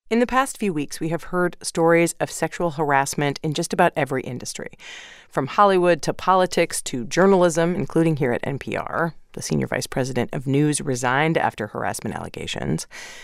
In the past few weeks, we have heard stories of sexual harassment in just about every industry, from Hollywood to politics to journalism, including here at NPR. The senior vice president of news resigned after harassment allegations.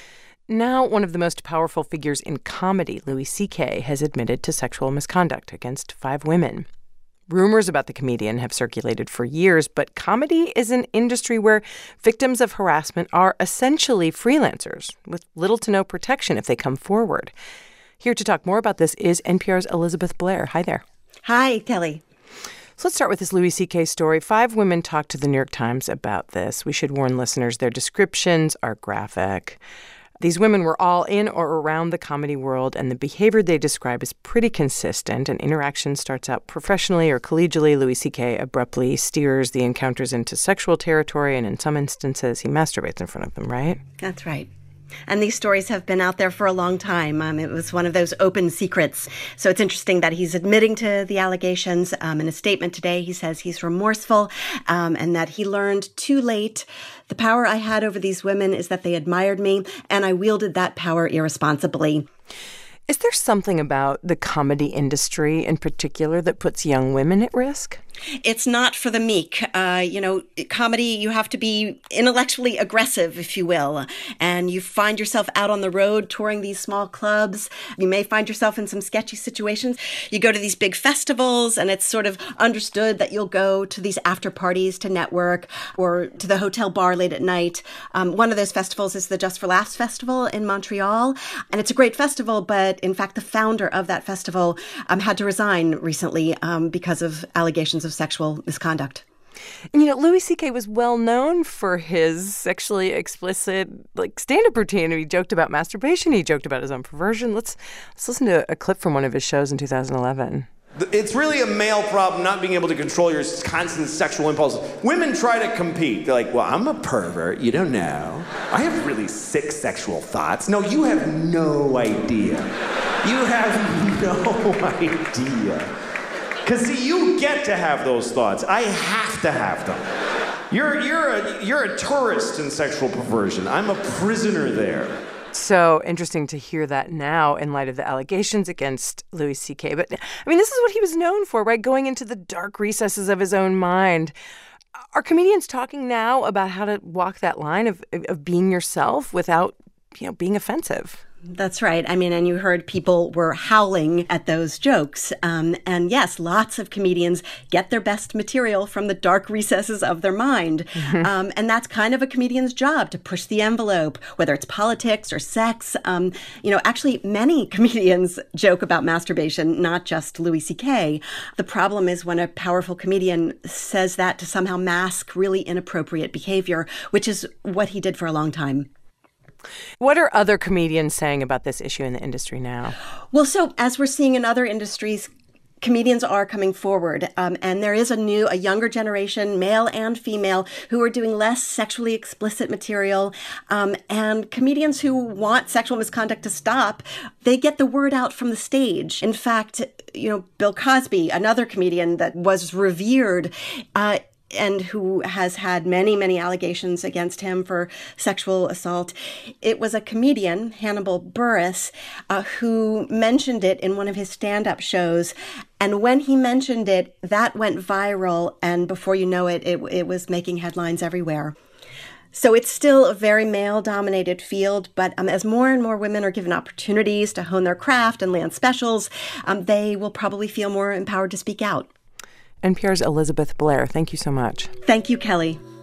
Now, one of the most powerful figures in comedy, Louis C.K., has admitted to sexual misconduct against 5 women. Rumors about the comedian have circulated for years, but comedy is an industry where victims of harassment are essentially freelancers with little to no protection if they come forward. Here to talk more about this is NPR's Elizabeth Blair. Hi there. Hi, Kelly. So let's start with this Louis C.K. story. 5 women talked to the New York Times about this. We should warn listeners, their descriptions are graphic. These women were all in or around the comedy world, and the behavior they describe is pretty consistent. An interaction starts out professionally or collegially. Louis C.K. abruptly steers the encounters into sexual territory, and in some instances, he masturbates in front of them, right? That's right. And these stories have been out there for a long time. It was one of those open secrets. So it's interesting that he's admitting to the allegations. In a statement today, he says he's remorseful and that he learned too late. The power I had over these women is that they admired me, and I wielded that power irresponsibly. Is there something about the comedy industry in particular that puts young women at risk? It's not for the meek. Comedy, you have to be intellectually aggressive, if you will. And you find yourself out on the road touring these small clubs. You may find yourself in some sketchy situations. You go to these big festivals, and it's sort of understood that you'll go to these after parties to network or to the hotel bar late at night. One of those festivals is the Just for Laughs Festival in Montreal. And it's a great festival, but in fact, the founder of that festival had to resign recently because of allegations of sexual misconduct. And, Louis C.K. was well known for his sexually explicit, stand-up routine. He joked about masturbation. He joked about his own perversion. Let's listen to a clip from one of his shows in 2011. It's really a male problem not being able to control your constant sexual impulses. Women try to compete. They're like, well, I'm a pervert. You don't know. I have really sick sexual thoughts. No, you have no idea. You have no idea. Because, see, you get to have those thoughts. I have to have them. You're a tourist in sexual perversion. I'm a prisoner there. So interesting to hear that now in light of the allegations against Louis C.K. But, this is what he was known for, right? Going into the dark recesses of his own mind. Are comedians talking now about how to walk that line of being yourself without, being offensive? That's right. And you heard people were howling at those jokes. And yes, lots of comedians get their best material from the dark recesses of their mind. Mm-hmm. And that's kind of a comedian's job, to push the envelope, whether it's politics or sex. Actually, many comedians joke about masturbation, not just Louis C.K. The problem is when a powerful comedian says that to somehow mask really inappropriate behavior, which is what he did for a long time. What are other comedians saying about this issue in the industry now? Well, so as we're seeing in other industries, comedians are coming forward, and there is a younger generation, male and female, who are doing less sexually explicit material, and comedians who want sexual misconduct to stop, they get the word out from the stage. In fact, Bill Cosby, another comedian that was revered, and who has had many, many allegations against him for sexual assault. It was a comedian, Hannibal Buress, who mentioned it in one of his stand-up shows. And when he mentioned it, that went viral. And before you know it, it was making headlines everywhere. So it's still a very male-dominated field, but as more and more women are given opportunities to hone their craft and land specials, they will probably feel more empowered to speak out. NPR's Elizabeth Blair, thank you so much. Thank you, Kelly.